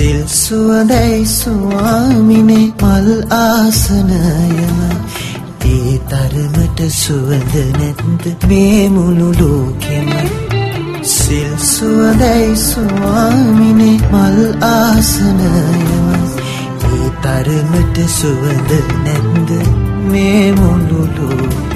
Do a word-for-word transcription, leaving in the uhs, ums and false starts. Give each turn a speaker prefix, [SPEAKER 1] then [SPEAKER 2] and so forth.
[SPEAKER 1] සිල් සුවඳයි ස්වාමිනේ මල් ආසනයම ඒ තරමට සුවඳ නැද්ද මේ මුළු ලෝකෙම සිල් සුවඳයි ස්වාමිනේ මල් ආසනයම ඒ තරමට සුවඳ නැද්ද මේ මුළු ලෝකෙම